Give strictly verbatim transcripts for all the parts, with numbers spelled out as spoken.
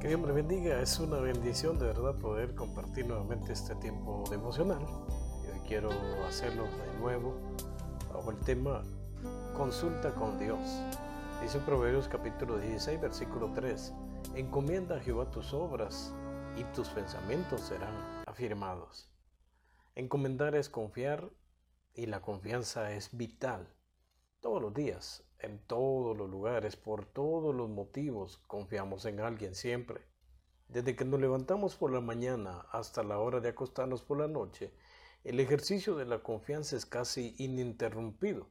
Dios me bendiga, es una bendición de verdad poder compartir nuevamente este tiempo devocional. Y hoy quiero hacerlo de nuevo bajo el tema Consulta con Dios. Dice Proverbios capítulo dieciséis, versículo tres: Encomienda a Jehová tus obras y tus pensamientos serán afirmados. Encomendar es confiar y la confianza es vital. Todos los días, en todos los lugares, por todos los motivos, confiamos en alguien siempre. Desde que nos levantamos por la mañana hasta la hora de acostarnos por la noche, el ejercicio de la confianza es casi ininterrumpido.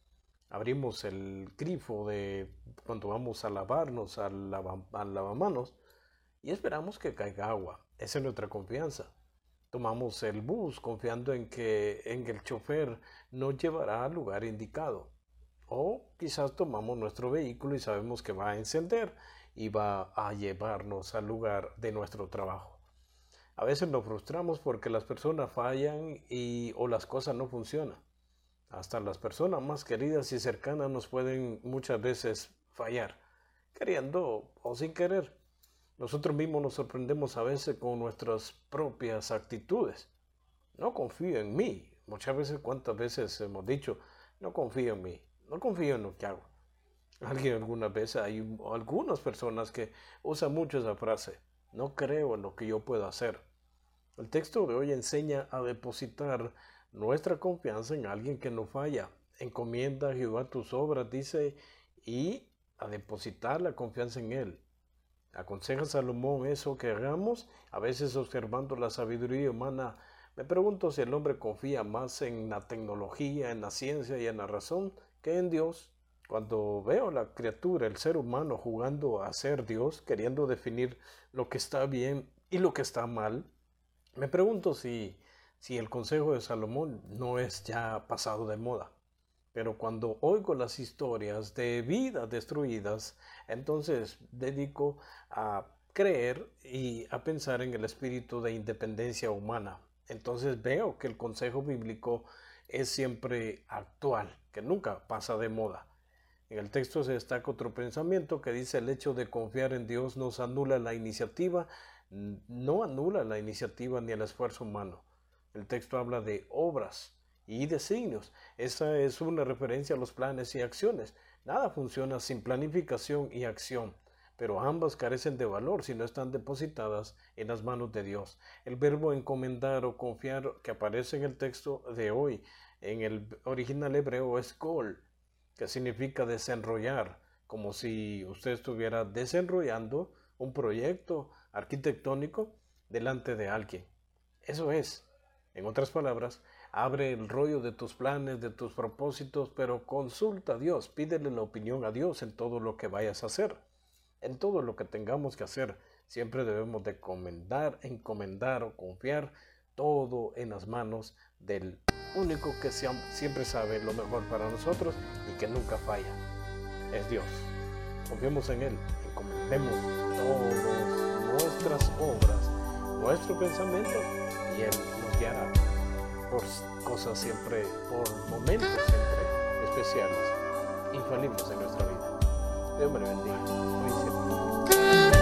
Abrimos el grifo de cuando vamos a lavarnos al, lava, al lavamanos y esperamos que caiga agua. Esa es nuestra confianza. Tomamos el bus confiando en que en el chofer nos llevará al lugar indicado. O quizás tomamos nuestro vehículo y sabemos que va a encender y va a llevarnos al lugar de nuestro trabajo. A veces nos frustramos porque las personas fallan y, o las cosas no funcionan. Hasta las personas más queridas y cercanas nos pueden muchas veces fallar, queriendo o sin querer. Nosotros mismos nos sorprendemos a veces con nuestras propias actitudes. No confío en mí. Muchas veces, ¿cuántas veces hemos dicho, no confío en mí? No confío en lo que hago. Alguien alguna vez, hay algunas personas que usan mucho esa frase. No creo en lo que yo puedo hacer. El texto de hoy enseña a depositar nuestra confianza en alguien que no falla. Encomienda a Jehová tus obras, dice, y a depositar la confianza en Él. Aconseja Salomón eso que hagamos, a veces observando la sabiduría humana. Me pregunto si el hombre confía más en la tecnología, en la ciencia y en la razón que en Dios. Cuando veo a la criatura, el ser humano, jugando a ser Dios, queriendo definir lo que está bien y lo que está mal, me pregunto si, si el consejo de Salomón no es ya pasado de moda. Pero cuando oigo las historias de vidas destruidas, entonces dedico a creer y a pensar en el espíritu de independencia humana. Entonces veo que el consejo bíblico es siempre actual, que nunca pasa de moda. En el texto se destaca otro pensamiento que dice: el hecho de confiar en Dios nos anula la iniciativa, no anula la iniciativa ni el esfuerzo humano. El texto habla de obras y designios. Esa es una referencia a los planes y acciones. Nada funciona sin planificación y acción, pero ambas carecen de valor si no están depositadas en las manos de Dios. El verbo encomendar o confiar que aparece en el texto de hoy, en el original hebreo, es kol, que significa desenrollar, como si usted estuviera desenrollando un proyecto arquitectónico delante de alguien. Eso es, en otras palabras, abre el rollo de tus planes, de tus propósitos, pero consulta a Dios, pídele la opinión a Dios en todo lo que vayas a hacer. En todo lo que tengamos que hacer, siempre debemos de encomendar, encomendar o confiar todo en las manos del único que siempre sabe lo mejor para nosotros y que nunca falla. Es Dios. Confiemos en Él, encomendemos todas nuestras obras, nuestro pensamiento, y Él nos guiará por cosas siempre, por momentos siempre especiales, infalibles en nuestra vida. Dios me bendiga. Hoy siempre.